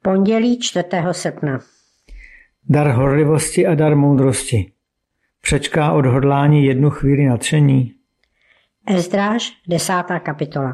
Pondělí 4. srpna. Dar horlivosti a dar moudrosti. Přečká odhodlání jednu chvíli nadšení. Ezdráž, 10. kapitola.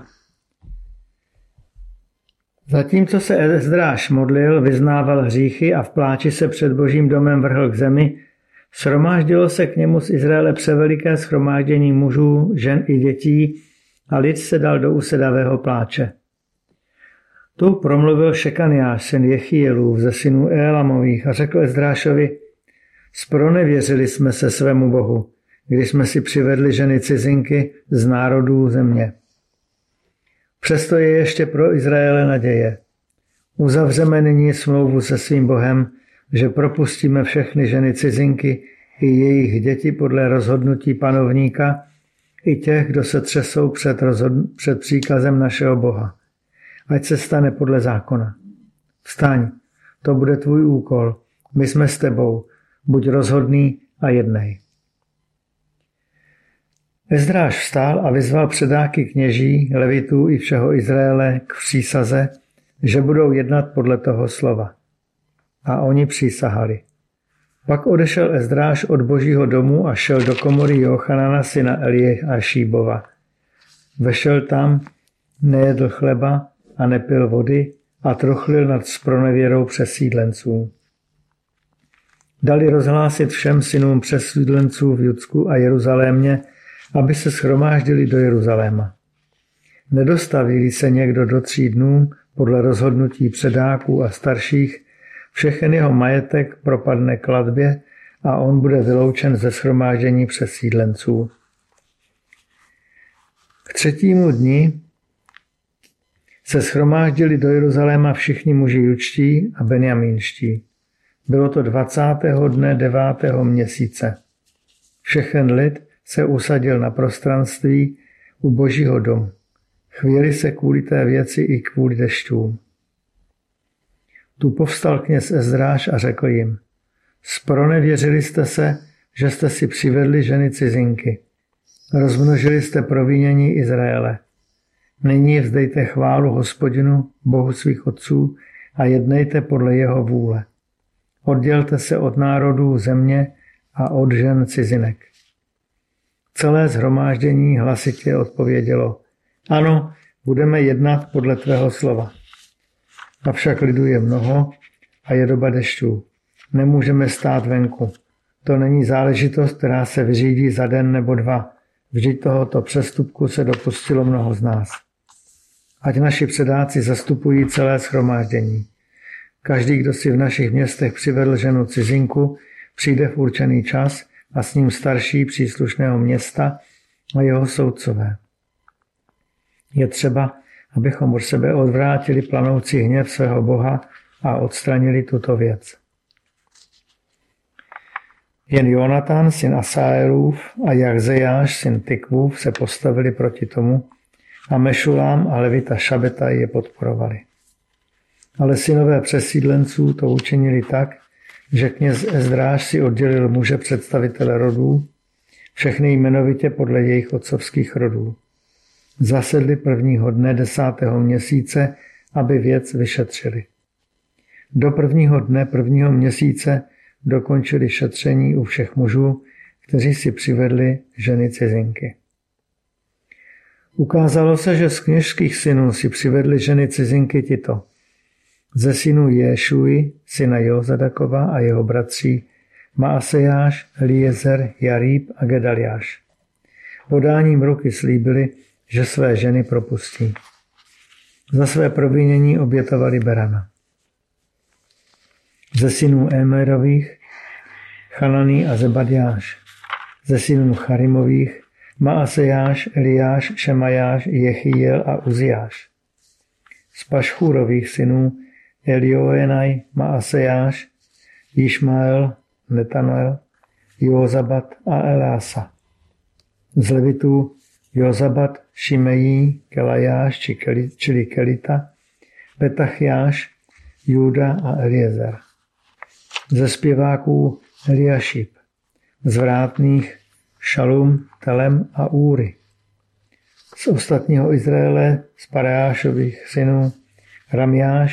Zatímco se Ezdráž modlil, vyznával hříchy a v pláči se před Božím domem vrhl k zemi, shromáždilo se k němu z Izraele převeliké shromáždění mužů, žen i dětí a lid se dal do usedavého pláče. Tu promluvil Šekaniáš, syn Jechielův ze synů Élamových a řekl Ezdrášovi: Zpronevěřili jsme se svému Bohu, když jsme si přivedli ženy cizinky z národů země. Přesto je ještě pro Izraele naděje. Uzavřeme nyní smlouvu se svým Bohem, že propustíme všechny ženy cizinky i jejich děti podle rozhodnutí panovníka, i těch, kdo se třesou před příkazem našeho Boha. Ať se stane podle zákona. Vstaň, to bude tvůj úkol, my jsme s tebou, buď rozhodný a jednej. Ezdráž vstál a vyzval předáky kněží, levitů i všeho Izraele k přísaze, že budou jednat podle toho slova. A oni přísahali. Pak odešel Ezdráž od Božího domu a šel do komory Jochanana syna Eliášíbova. Vešel tam, nejedl chleba a nepil vody a trochlil nad zpronevěrou přesídlenců. Dali rozhlásit všem synům přesídlenců v Judsku a Jeruzalémě, aby se shromáždili do Jeruzaléma. Nedostavili se někdo do 3 dnů podle rozhodnutí předáků a starších, všechen jeho majetek propadne klatbě a on bude vyloučen ze shromáždění přesídlenců. K 3. dni se shromáždili do Jeruzaléma všichni muži judští a benjamínští. Bylo to 20. dne 9. měsíce. Všechen lid se usadil na prostranství u Božího domu. Chvěli se kvůli té věci i kvůli dešťům. Tu povstal kněz Ezdráž a řekl jim: Zpronevěřili jste se, že jste si přivedli ženy cizinky. Rozmnožili jste provinění Izraele. Nyní vzdejte chválu Hospodinu, Bohu svých otců, a jednejte podle jeho vůle. Oddělte se od národů země a od žen cizinek. Celé shromáždění hlasitě odpovědělo: Ano, budeme jednat podle tvého slova. Avšak lidu je mnoho a je doba dešťů. Nemůžeme stát venku. To není záležitost, která se vyřídí za den nebo 2. Vždyť tohoto přestupku se dopustilo mnoho z nás. Ať naši předáci zastupují celé shromáždění. Každý, kdo si v našich městech přivedl ženu cizinku, přijde v určený čas a s ním starší příslušného města a jeho soudcové. Je třeba, abychom od sebe odvrátili planoucí hněv svého Boha a odstranili tuto věc. Jen Jonatan, syn Asaelův, a Jachzejáš, syn Tikvův, se postavili proti tomu a Mešulám a levita Šabetaj je podporovali. Ale synové přesídlenců to učinili tak, že kněz Ezdráž si oddělil muže představitele rodů, všechny jmenovitě podle jejich otcovských rodů. Zasedli 1. dne 10. měsíce, aby věc vyšetřili. Do 1. dne 1. měsíce dokončili šetření u všech mužů, kteří si přivedli ženy cizinky. Ukázalo se, že z kněžských synů si přivedli ženy cizinky tito: ze synů Ješuji, syna Jozadakova a jeho bratří Maasejáš, Eliezer, Jarýb a Gedaliáš. Podáním ruky slíbili, že své ženy propustí. Za své provinění obětovali berana. Ze synů Émerových Chananí a Zebadiáš. Ze synů Charimových Maasejáš, Eliáš, Šemajáš, Jechiel a Uziáš. Z Pašchúrových synů Elioenaj, Maasejáš, Išmael, Netanoel, Jozabat a Elása. Z levitů Jozabat, Šimejí, Kelajáš, čili Kelita, Petachjáš, Júda a Eliezer. Ze zpěváků Eliašib. Z vrátných Šalum, Telem a Úry. Z ostatního Izraele, z Pareášových synů Ramjáš,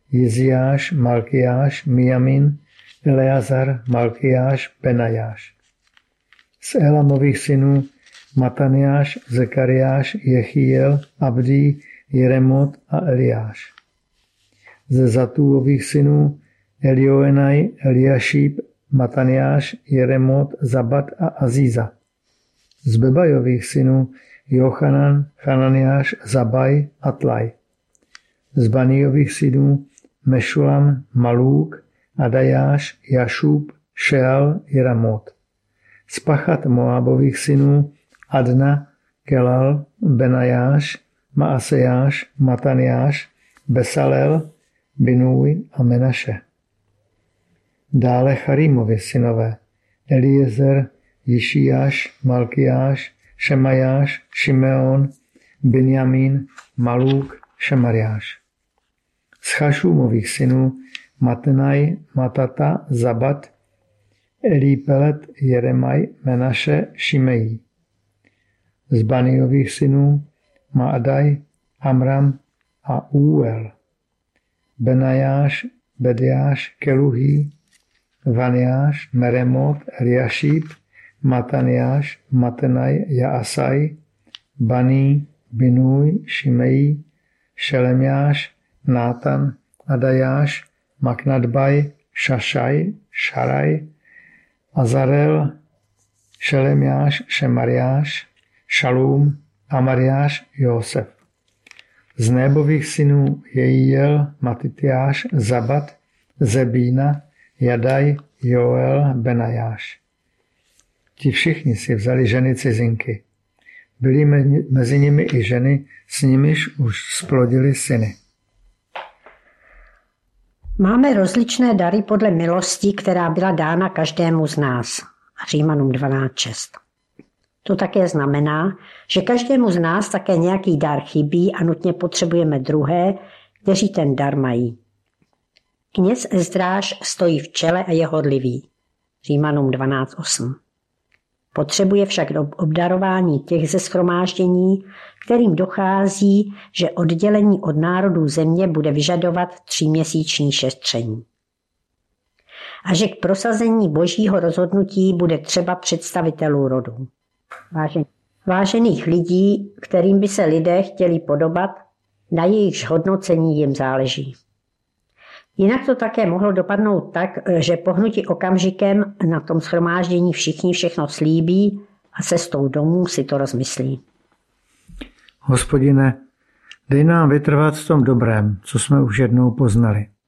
Jiziáš, Malkiáš, Mijamin, Eleazar, Malkiáš, Benajáš. Z Elamových synů Mataniáš, Zekariáš, Jechiel, Abdí, Jeremot a Eliáš. Ze Zatúových synů Elioenaj, Eliašíb, Mataniáš, Jeremot, Zabat a Azíza. Z Bebajových synů Jochanan, Hananiáš, Zabaj a Tlaj. Z Baníjových synů Mešulam, Malúk, Adajáš, Jašub, Šeal, Jeramot. Z Pachat Moábových synů Adna, Kelal, Benajáš, Maasejáš, Mataniáš, Besalel, Binúj a Menaše. Dále Charímovi synové Eliezer, Jišiáš, Malkiáš, Šemajáš, Šimeon, Binjamín, Malúk, Šemariáš. Z Chašúmových synů Matenaj, Matata, Zabat, Elípelet, Jeremaj, Menaše, Šimejí. Z Baníjových synů Maadaj, Amram a Úel. Benajáš, Bediáš, Keluhí, Vaniáš, Meremot, Eliašíb, Mataniáš, Matenaj, Jaasaj, Baní, Binúj, Šimejí, Šelemiáš, Nátan, Adajáš, Maknadbaj, Šašaj, Šaraj, Azarel, Šelemiáš, Šemariáš, Šalúm, Amariáš, Josef. Z Nébových synů Jejíel, Matitiáš, Zabat, Zebína, Jadaj, Joel, Benajáš. Ti všichni si vzali ženy cizinky. Byly mezi nimi i ženy, s nimiž už splodili syny. Máme rozličné dary podle milosti, která byla dána každému z nás. Římanům 12.6. To také znamená, že každému z nás také nějaký dar chybí a nutně potřebujeme druhé, kteří ten dar mají. Kněz Ezdráž stojí v čele a je horlivý. Římanům 12.8. Potřebuje však obdarování těch ze shromáždění, kterým dochází, že oddělení od národů země bude vyžadovat 3měsíční šetření. A že k prosazení božího rozhodnutí bude třeba představitelů rodů. Vážených lidí, kterým by se lidé chtěli podobat, na jejichž hodnocení jim záleží. Jinak to také mohlo dopadnout tak, že pohnuti okamžikem na tom shromáždění všichni všechno slíbí a cestou domů si to rozmyslí. Hospodine, dej nám vytrvat v tom dobrém, co jsme už jednou poznali.